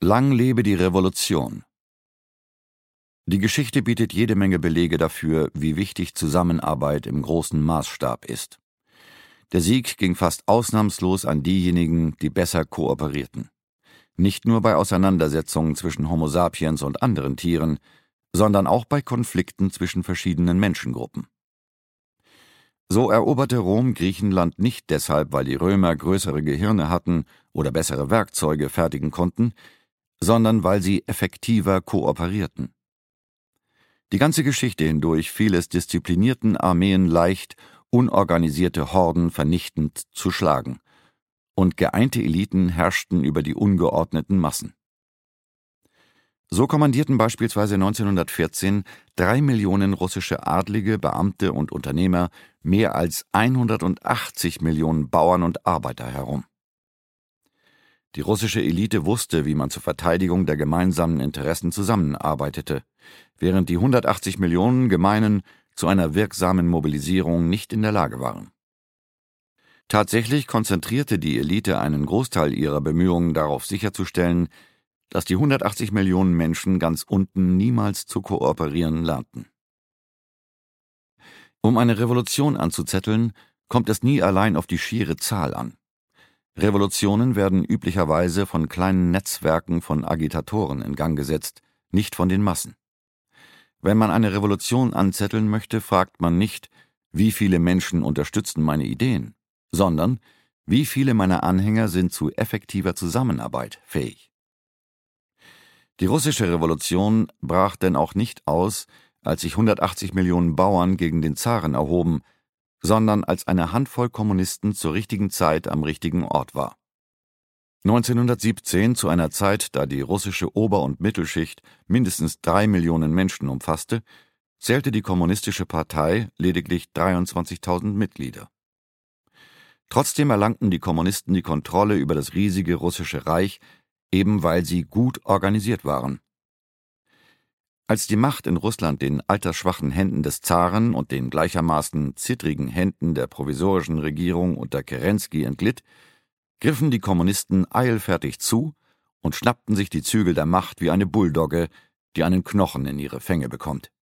Lang lebe die Revolution! Die Geschichte bietet jede Menge Belege dafür, wie wichtig Zusammenarbeit im großen Maßstab ist. Der Sieg ging fast ausnahmslos an diejenigen, die besser kooperierten. Nicht nur bei Auseinandersetzungen zwischen Homo sapiens und anderen Tieren, sondern auch bei Konflikten zwischen verschiedenen Menschengruppen. So eroberte Rom Griechenland nicht deshalb, weil die Römer größere Gehirne hatten oder bessere Werkzeuge fertigen konnten, sondern weil sie effektiver kooperierten. Die ganze Geschichte hindurch fiel es disziplinierten Armeen leicht, unorganisierte Horden vernichtend zu schlagen, und geeinte Eliten herrschten über die ungeordneten Massen. So kommandierten beispielsweise 1914 3 Millionen russische Adlige, Beamte und Unternehmer mehr als 180 Millionen Bauern und Arbeiter herum. Die russische Elite wusste, wie man zur Verteidigung der gemeinsamen Interessen zusammenarbeitete, während die 180 Millionen Gemeinen zu einer wirksamen Mobilisierung nicht in der Lage waren. Tatsächlich konzentrierte die Elite einen Großteil ihrer Bemühungen darauf sicherzustellen, dass die 180 Millionen Menschen ganz unten niemals zu kooperieren lernten. Um eine Revolution anzuzetteln, kommt es nie allein auf die schiere Zahl an. Revolutionen werden üblicherweise von kleinen Netzwerken von Agitatoren in Gang gesetzt, nicht von den Massen. Wenn man eine Revolution anzetteln möchte, fragt man nicht, wie viele Menschen unterstützen meine Ideen, sondern wie viele meiner Anhänger sind zu effektiver Zusammenarbeit fähig. Die russische Revolution brach denn auch nicht aus, als sich 180 Millionen Bauern gegen den Zaren erhoben, sondern als eine Handvoll Kommunisten zur richtigen Zeit am richtigen Ort war. 1917, zu einer Zeit, da die russische Ober- und Mittelschicht mindestens 3 Millionen Menschen umfasste, zählte die Kommunistische Partei lediglich 23.000 Mitglieder. Trotzdem erlangten die Kommunisten die Kontrolle über das riesige russische Reich, eben weil sie gut organisiert waren. Als die Macht in Russland den altersschwachen Händen des Zaren und den gleichermaßen zittrigen Händen der provisorischen Regierung unter Kerensky entglitt, griffen die Kommunisten eilfertig zu und schnappten sich die Zügel der Macht wie eine Bulldogge, die einen Knochen in ihre Fänge bekommt.